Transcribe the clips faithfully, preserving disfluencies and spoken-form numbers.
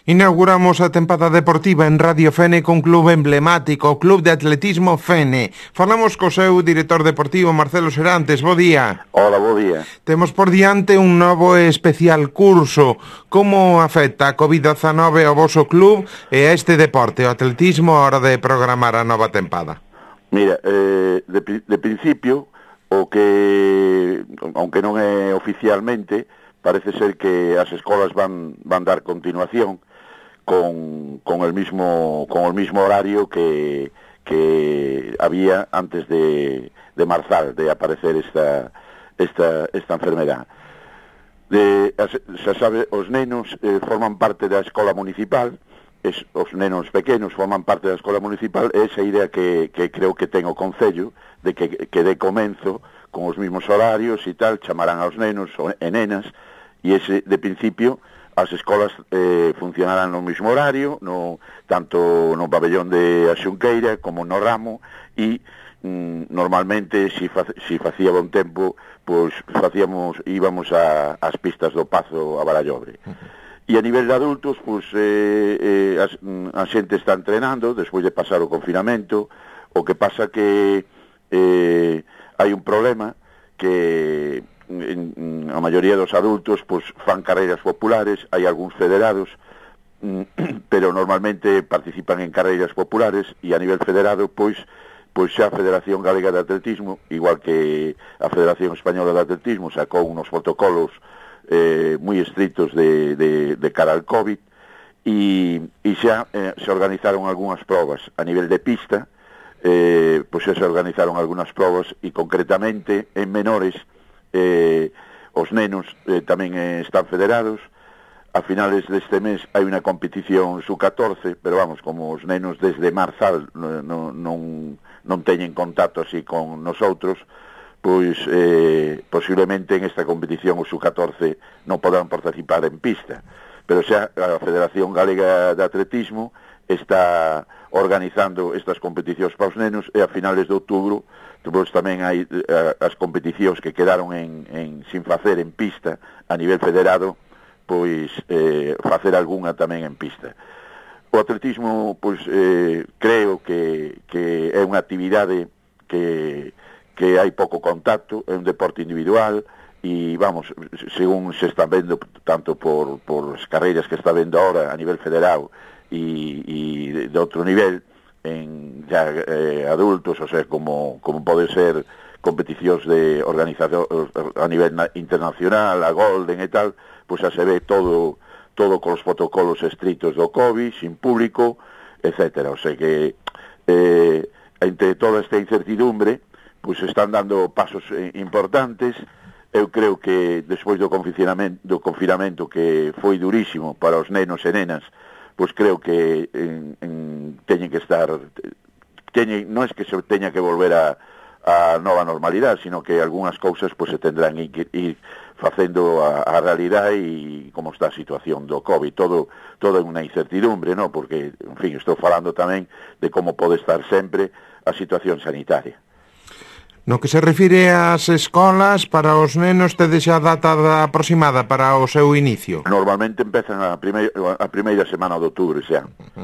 Inauguramos a tempada deportiva en Radio Fene con club emblemático, o Club de Atletismo Fene. Falamos co seu director deportivo, Marcelo Serantes. Bo día. Hola, bo día. Temos por diante un novo e especial curso. Como afecta a covid dezanove ao voso club e a este deporte, o atletismo, a hora de programar a nova tempada? Mira, eh, de, de principio, o que, aunque non é oficialmente, parece ser que as escolas van, van dar continuación con, con el mismo con el mismo horario que, que había antes de, de marzal, de aparecer esta esta esta enfermedad. De, xa sabe, os nenos eh, forman parte da escola municipal, es, os nenos pequenos forman parte da escola municipal, e esa idea que, que creo que ten o Concello, de que, que de comenzo, con os mismos horarios e tal, chamarán aos nenos e nenas, e ese, de principio, as escolas eh, funcionarán no mesmo horario, no, tanto no pabellón de Axunqueira como no ramo, e mm, normalmente, si, fa, si facía bon tempo, pois facíamos, íbamos a, as pistas do Pazo a Barallobre. E a nivel de adultos, pois eh, eh, as, a xente está entrenando despois de pasar o confinamento. O que pasa que eh, hai un problema que en, en, a maioría dos adultos pois fan carreiras populares, hai algúns federados, pero normalmente participan en carreiras populares, e a nivel federado pois pois xa a Federación Galega de Atletismo, igual que a Federación Española de Atletismo, sacou unos protocolos eh, moi estritos de, de, de cara al COVID, e, e xa eh, se organizaron algunhas probas a nivel de pista. Eh, pois xa se organizaron algunhas probas, e concretamente en menores eh, os nenos eh, tamén eh, están federados. A finales deste mes hai unha competición sub catorce, pero vamos, como os nenos desde marzal non, non, non teñen contacto así con nosotros, pois eh, posiblemente en esta competición o sub catorce non poderán participar en pista, pero xa a Federación Galega de Atletismo está organizando estas competicións para os nenos, e a finales de outubro pois tamén hai eh, as competicións que quedaron en, en, sin facer en pista a nivel federado, pois eh, facer algunha tamén en pista. O atletismo, pois eh, creo que, que é unha actividade que, que hai pouco contacto, é un deporte individual, e vamos, según se está vendo tanto por, por as carreiras que está vendo ahora a nivel federal e, e de outro nivel en ya eh, adultos, o sea, como, como pode ser competicións de organización a nivel internacional, a Golden e tal, pois xa se ve todo todo con os protocolos estritos do COVID, sin público, etcétera. O sea que eh, entre toda esta incertidumbre, pois están dando pasos eh, importantes. Eu creo que despois do confinamento, do confinamento que foi durísimo para os nenos e nenas, pois creo que en, en, teñen que estar, teñen, non é que se teña que volver a, a nova normalidade, sino que algunhas cousas pois se tendrán que ir facendo a, a realidade, e como está a situación do COVID, todo todo é unha incertidumbre, non? Porque, en fin, estou falando tamén de como pode estar sempre a situación sanitaria. No que se refire ás escolas, para os nenos tedes xa data aproximada para o seu inicio? Normalmente empezan a primeira, a primeira semana de outubro xa.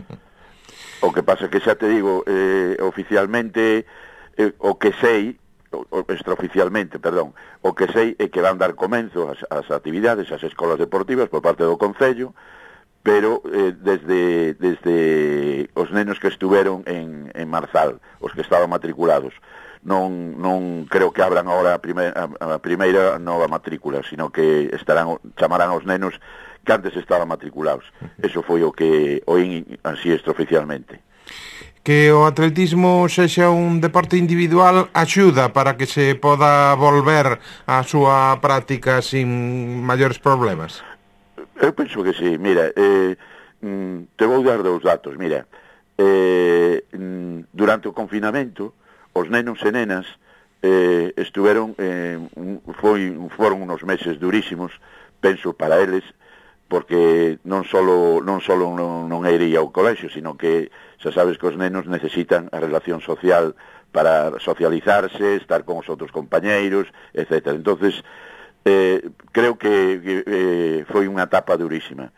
O que pasa que xa te digo, eh, oficialmente, eh, o que sei, o, extraoficialmente, perdón, o que sei é que van dar comenzo as, as actividades, as escolas deportivas por parte do Concello, pero eh, desde, desde os nenos que estuveron en, en marzal, os que estaban matriculados. Non, non creo que abran agora a primeira, a primeira nova matrícula, sino que estarán, chamarán aos nenos que antes estaban matriculados. Eso foi o que oín así extraoficialmente. Que o atletismo sexa un deporte individual axuda para que se poda volver á súa práctica sin maiores problemas? Eu penso que sí. Mira, eh, te vou dar dous datos. Mira, eh, durante o confinamento, os nenos e nenas eh, estuveron, eh, foi, foron unos meses durísimos, penso, para eles, porque non solo non solo non, non iría ao colexio, sino que xa sabes que os nenos necesitan a relación social para socializarse, estar con os outros compañeiros, etcétera. Entonces, eh, creo que, que eh, foi unha etapa durísima.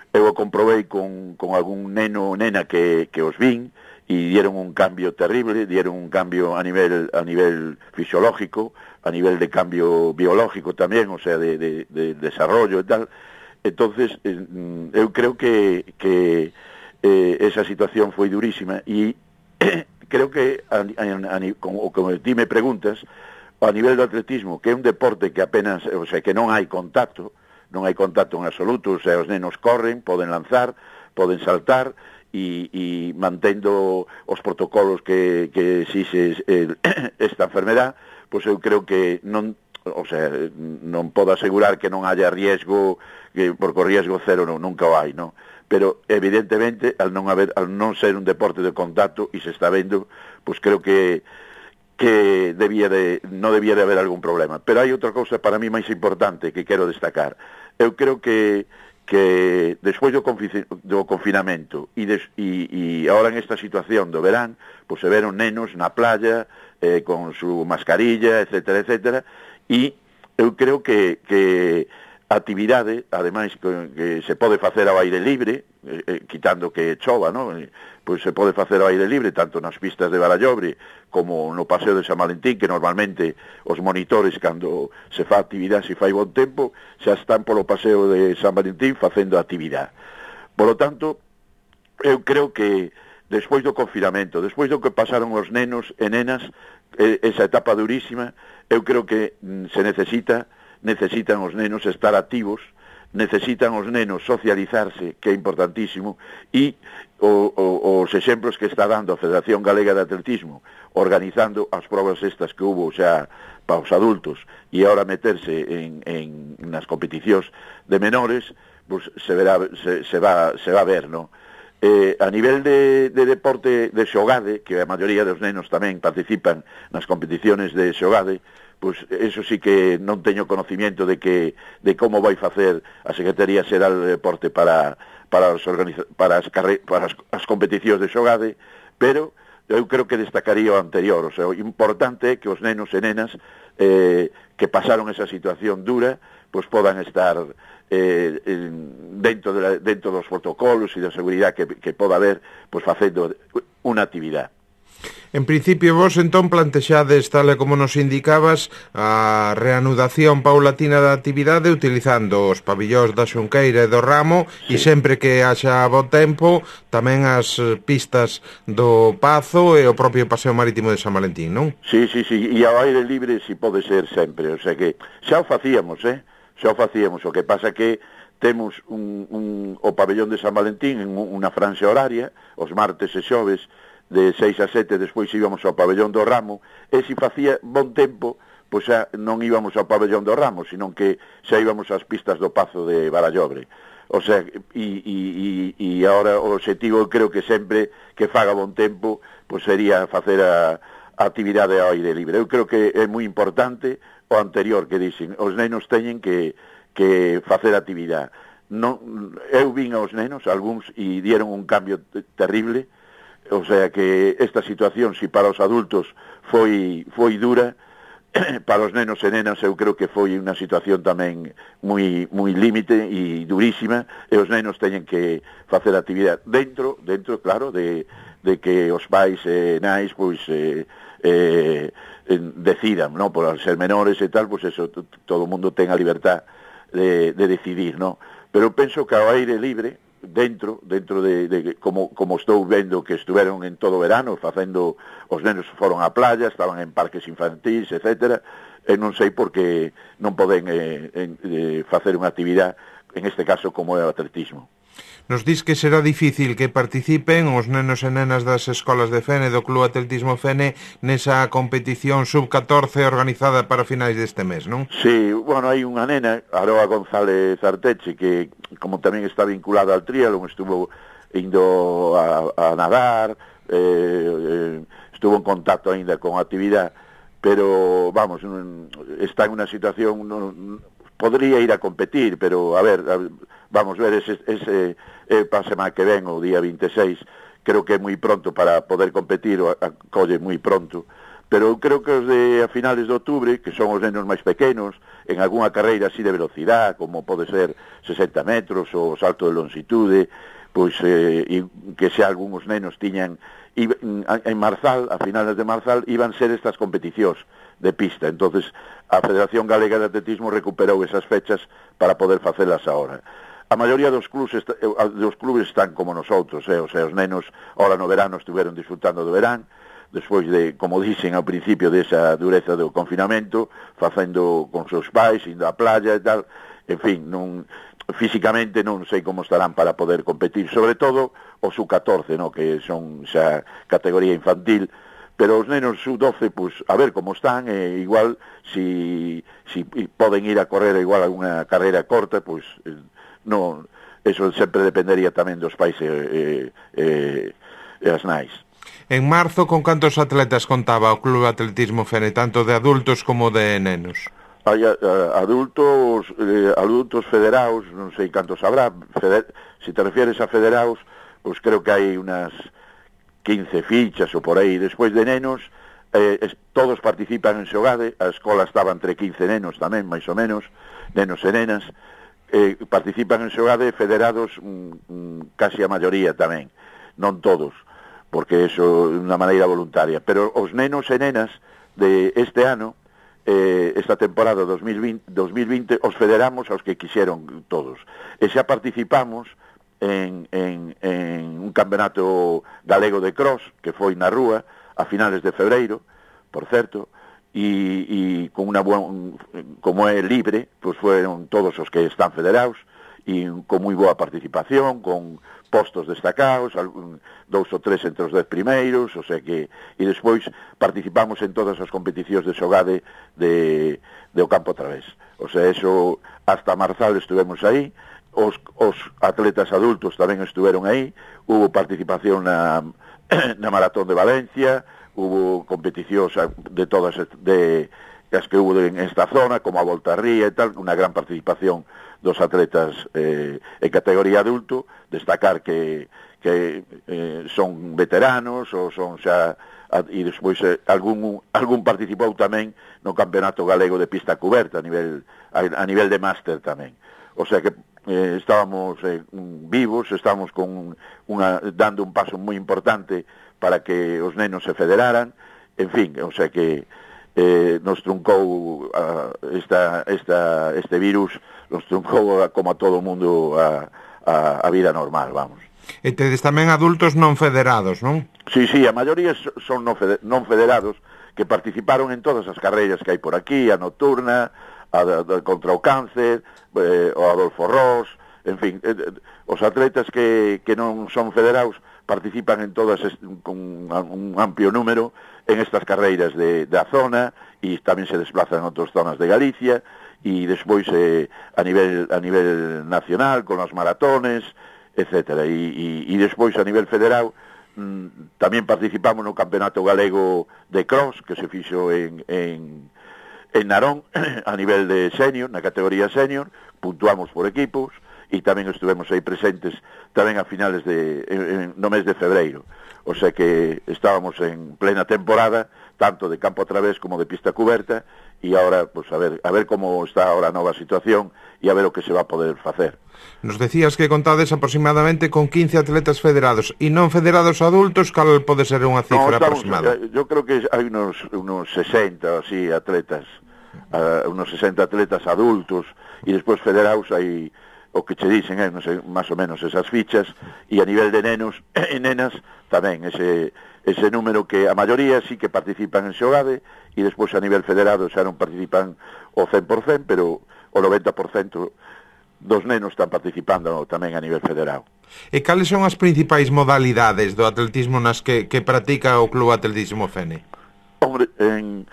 eu o comprobei con, con algún neno ou nena que, que os vin, e dieron un cambio terrible, dieron un cambio a nivel a nivel fisiológico, a nivel de cambio biológico tamén, o sea, de, de, de desarrollo e tal. Entonces, eh, eu creo que, que eh, esa situación foi durísima, e eh, creo que, a, a, a, como, como ti me preguntas, a nivel do atletismo, que é un deporte que apenas, o sea, que non hai contacto, non hai contacto en absoluto, o sea, os nenos corren, poden lanzar, poden saltar, e, e mantendo os protocolos que, que exixe eh, esta enfermedad, pois eu creo que non, o sea, non podo asegurar que non haya riesgo, que, porque o riesgo cero non, nunca o hai, non? Pero evidentemente, al non haber, al non ser un deporte de contacto, e se está vendo, pois creo que que debía de, non debía de haber algún problema. Pero hai outra cousa para mí máis importante que quero destacar. Eu creo que que despois do, do confinamento e, des, e, e ahora en esta situación do verán, pois se veron nenos na playa eh, con su mascarilla, etcétera, etcétera, e eu creo que, que a actividade, ademais que, que se pode facer ao aire libre, eh, eh, quitando que chova, non? Eh, pois se pode facer ao aire libre tanto nas pistas de Barallobre como no Paseo de San Valentín, que normalmente os monitores, cando se fa actividade, se fai bon tempo, xa están polo Paseo de San Valentín facendo actividade. Por lo tanto, eu creo que despois do confinamento, despois do que pasaron os nenos e nenas, eh, esa etapa durísima, eu creo que mm, se necesita, necesitan os nenos estar activos, necesitan os nenos socializarse, que é importantísimo, e o, o, os exemplos que está dando a Federación Galega de Atletismo, organizando as probas estas que hubo xa para os adultos, e agora meterse en, en nas competicións de menores, pues se, verá, se, se, va, se va a ver, non? Eh, a nivel de, de deporte de xogade, que a maioría dos nenos tamén participan nas competicións de xogade, pois eso sí que non teño conocimiento de que de como vai facer a Secretaría Xeral de Deporte para para as organiza, para as carre, para as, as competicións de xogade, pero eu creo que destacaría o anterior, o sea, o importante é que os nenos e nenas eh, que pasaron esa situación dura, pois podan estar eh, en, dentro de la, dentro dos protocolos e da seguridade que, que poda haber, pois facendo unha actividade. En principio vos entón plantexades, tal e como nos indicabas, a reanudación paulatina da actividade utilizando os pabillóns da Xunqueira e do Ramo, sí. E sempre que haxa bo tempo tamén as pistas do Pazo e o propio Paseo Marítimo de San Valentín, non? Sí, sí, sí, e ao aire libre si pode ser sempre, o sea que xa o facíamos, eh? Xa o facíamos, o que pasa que temos un, un, o pabellón de San Valentín en unha franxa horaria, os martes e xoves, de seis a sete, despois íbamos ao pabellón do Ramo, e se facía bon tempo, pois xa non íbamos ao pabellón do Ramo, sino que xa íbamos ás pistas do Pazo de Barallobre. O sea, e, e, e agora o objetivo, creo que sempre que faga bon tempo, pois sería facer a, a actividade ao aire libre. Eu creo que é moi importante o anterior que dixen, os nenos teñen que, que facer actividade. Non, eu vin aos nenos, algúns, e dieron un cambio terrible. O sea que esta situación, si para os adultos foi foi dura, para os nenos e nenas eu creo que foi unha situación tamén moi moi límite e durísima, e os nenos teñen que facer actividade dentro, dentro claro, de, de que os pais e nais pois eh, eh, decidan, ¿no? Por ser menores e tal, pois eso, todo o mundo ten a libertad de, de decidir, ¿no? Pero eu penso que ao aire libre, dentro, dentro de, de como, como estou vendo que estuveron en todo o verano facendo, os nenos foron á playa, estaban en parques infantis, etcétera, e non sei por que non poden eh, eh, facer unha actividade, en este caso como é o atletismo. Nos dis que será difícil que participen os nenos e nenas das escolas de Fene, do Club Atletismo Fene, nesa competición sub catorce organizada para finais deste mes, non? Sí, bueno, hai unha nena, Aroa González Arteche, que como tamén está vinculada al triatlón, estuvo indo a, a nadar, eh, eh, estuvo en contacto aínda con a actividade, pero, vamos, está en unha situación... Non, podría ir a competir, pero, a ver, a, vamos ver, ese, ese eh, para semana que ven, o día vinte e seis, creo que é moi pronto para poder competir, o acolle moi pronto, pero eu creo que os de a finales de outubro, que son os nenos máis pequenos, en algunha carreira así de velocidade, como pode ser sesenta metros ou salto de longitude, pois eh, e que se algúns nenos tiñan en Marzal, a finales de Marzal, iban ser estas competicións de pista. Entonces a Federación Galega de Atletismo recuperou esas fechas para poder facelas ahora. A maioría dos clubes, dos clubes están como nosotros, eh? O sea, os nenos ahora no verano estuveron disfrutando do verán, despois de, como dicen ao principio, desa dureza do confinamento, facendo con seus pais, indo á playa e tal, en fin, non, físicamente non sei como estarán para poder competir, sobre todo os U catorce, no? Que son xa categoría infantil, pero os nenos U doce, pues, a ver como están, e igual, si, si poden ir a correr igual alguna carreira corta, pues, eh, non, eso sempre dependería tamén dos pais e, e, e, e as nais. En marzo, con cantos atletas contaba o Club Atletismo Fene, tanto de adultos como de nenos? Hai a, a, adultos eh, adultos federados, non sei cantos habrá. Feder, se te refieres a federados, pois pues creo que hai unas quince fichas ou por aí. Despois de nenos, eh, es, todos participan en xogade, a escola estaba entre quince nenos tamén, máis ou menos, nenos e nenas, eh, participan en xogade federados mm, mm, casi a maioría tamén, non todos, porque eso é unha maneira voluntaria, pero os nenos e nenas de este ano, eh, esta temporada dos mil vinte, os federamos aos que quixeron todos, e xa participamos en, en, en un campeonato galego de cross, que foi na rúa, a finales de febreiro, por certo, e, e con unha boa, como é libre, pois fueron todos os que están federados, e con moi boa participación, con postos destacados, dous ou tres entre os dez primeiros, o sea que, e despois participamos en todas as competicións de xogade de, de o campo a través. O sea, eso, hasta Marzal estuvemos aí, os, os atletas adultos tamén estuveron aí, hubo participación na, na Maratón de Valencia, hubo competicións de todas de as que hubo en esta zona, como a Volta a Ría e tal, unha gran participación dos atletas eh, en categoría adulto, destacar que, que eh, son veteranos ou son xa, e despois eh, algún, algún participou tamén no Campeonato Galego de Pista Cuberta a nivel, a, a nivel de máster tamén. O sea que eh, estábamos eh, vivos, estábamos con una, dando un paso moi importante para que os nenos se federaran, en fin, o sea que eh, nos truncou uh, esta, esta, este virus, nos truncou a, como a todo o mundo a, a, a vida normal, vamos. E tedes tamén adultos non federados, non? Sí, sí, a maioría son non, feder, non federados que participaron en todas as carreiras que hai por aquí, a nocturna, a, a, a contra o cáncer, eh, o Adolfo Ross, en fin, eh, os atletas que, que non son federados participan en todas con un amplio número en estas carreiras de, da zona e tamén se desplazan a outras zonas de Galicia e despois eh, a nivel a nivel nacional con as maratones, etcétera. E, e, e despois a nivel federal mmm, tamén participamos no Campeonato Galego de Cross que se fixo en, en, en Narón a nivel de senior, na categoría senior, puntuamos por equipos e tamén estivemos aí presentes tamén a finales de en, no mes de febreiro. O sea que estábamos en plena temporada, tanto de campo a través como de pista cuberta, e agora, pues, a ver, a ver como está ahora a nova situación e a ver o que se va a poder facer. Nos decías que contades aproximadamente con quince atletas federados e non federados adultos, cal pode ser unha cifra no, estamos, aproximada? Yo creo que hai unos, unos sesenta así atletas, uh, unos sesenta atletas adultos, e despois federados hai o que che dicen, eh, non sei, máis ou menos esas fichas, e a nivel de nenos e nenas tamén ese, ese número que a maioría sí que participan en xogade, e despois a nivel federado xa non participan o cen por cen, pero o noventa por cento dos nenos están participando tamén a nivel federado. E cales son as principais modalidades do atletismo nas que, que practica o Club Atletismo Fene? Hombre, en,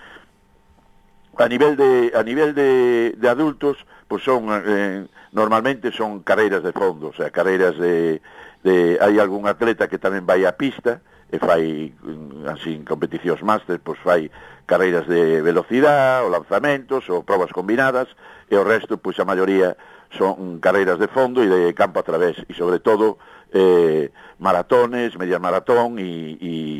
a nivel de a nivel de, de adultos, pues son eh, normalmente son carreiras de fondo, o sea, carreiras de, de hai algún atleta que tamén vai á pista e fai así en competicións máster, pois fai carreiras de velocidade, ou lanzamentos, ou probas combinadas, e o resto, pois a maioría son carreiras de fondo e de campo a través, e sobre todo eh, maratones, media maratón e, e,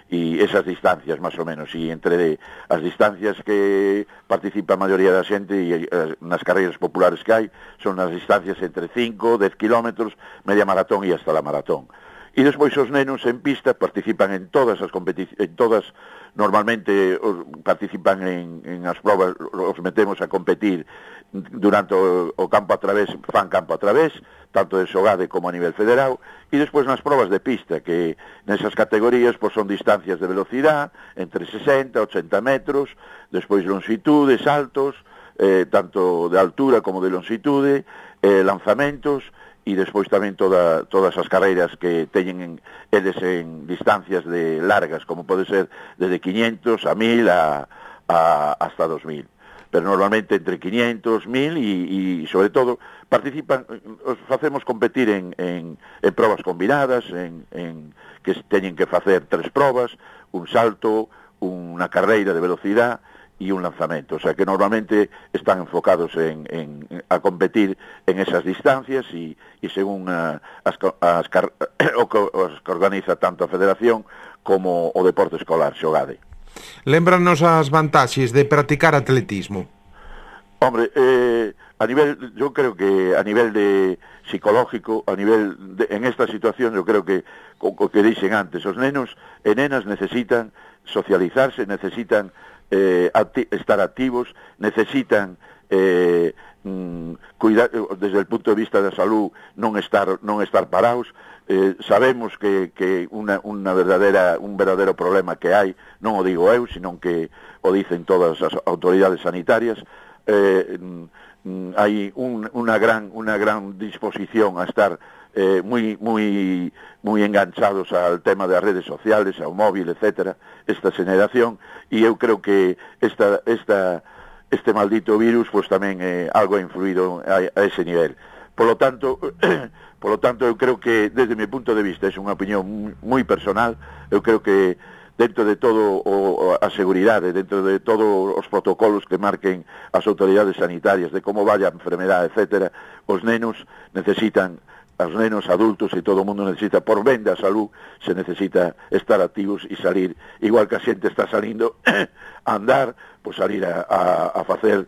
e esas distancias, máis ou menos, e entre as distancias que participa a maioría da xente e nas carreiras populares que hai, son as distancias entre cinco, dez kilómetros, media maratón e hasta la maratón. E despois os nenos en pista participan en todas as competicións, en todas, normalmente os, participan en, en as probas, os metemos a competir durante o, o campo a través, fan campo a través, tanto de xogade como a nivel federal, e despois nas probas de pista, que nesas categorías pois, son distancias de velocidade, entre sesenta e ochenta metros, despois longitude, saltos, eh, tanto de altura como de longitude, eh, lanzamentos, e despois tamén toda, todas as carreiras que teñen eles en distancias de largas, como pode ser desde quinientos a mil a, a, hasta dos mil. Pero normalmente entre quinientos, mil e, e sobre todo participan, os facemos competir en, en, en probas combinadas, en, en que teñen que facer tres probas, un salto, unha carreira de velocidade e un lanzamento, o sea que normalmente están enfocados en, en, a competir en esas distancias e, e según a, as, as, o, que, os que organiza tanto a Federación como o deporte escolar xogade. Lémbranos as vantaxes de practicar atletismo. Hombre, eh, a nivel, yo creo que a nivel de psicológico, a nivel de, en esta situación, yo creo que o, o que dixen antes, os nenos e nenas necesitan socializarse, necesitan Eh, acti estar activos, necesitan eh, mm, cuidar, desde el punto de vista da salud, non estar non estar parados. Eh, sabemos que, que una, una verdadera, un verdadero problema que hai, non o digo eu, sino que o dicen todas as autoridades sanitarias. Eh, mm, hai un, una gran una gran disposición a estar eh, muy muy muy enganchados al tema das redes sociales, ao móvil, etcétera, esta generación, e eu creo que esta esta este maldito virus pues tamén eh, algo ha influído a, a ese nivel. Por lo tanto, por lo tanto eu creo que desde mi punto de vista, é unha opinión moi personal, eu creo que dentro de todo o, a seguridade, dentro de todos os protocolos que marquen as autoridades sanitarias de como vaya a enfermedade, etcétera, os nenos necesitan, os nenos adultos e todo o mundo necesita, por ben da salud, se necesita estar activos e salir, igual que a xente está salindo a andar, pois salir a, a, a facer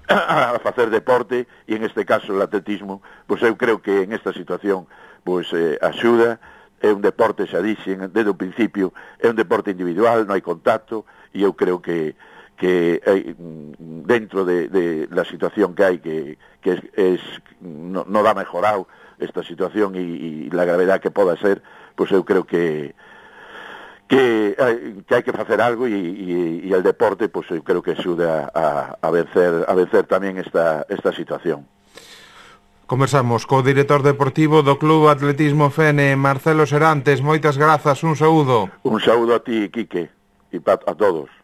a facer deporte, e en este caso o atletismo, pois eu creo que en esta situación pois eh, axuda. É un deporte, xa dixen, desde o principio, é un deporte individual, non hai contacto, e eu creo que, que eh, dentro de, de la situación que hai, que, que es, es, no, no dá mejorado esta situación e, e la gravedad que poda ser, pois eu creo que que hai que, hai que facer algo, e, e, e el deporte, pois eu creo que axuda a, a vencer a vencer tamén esta, esta situación. Conversamos co director deportivo do Club Atletismo Fene, Marcelo Serantes. Moitas grazas, un saúdo. Un saúdo a ti, Quique, e a todos.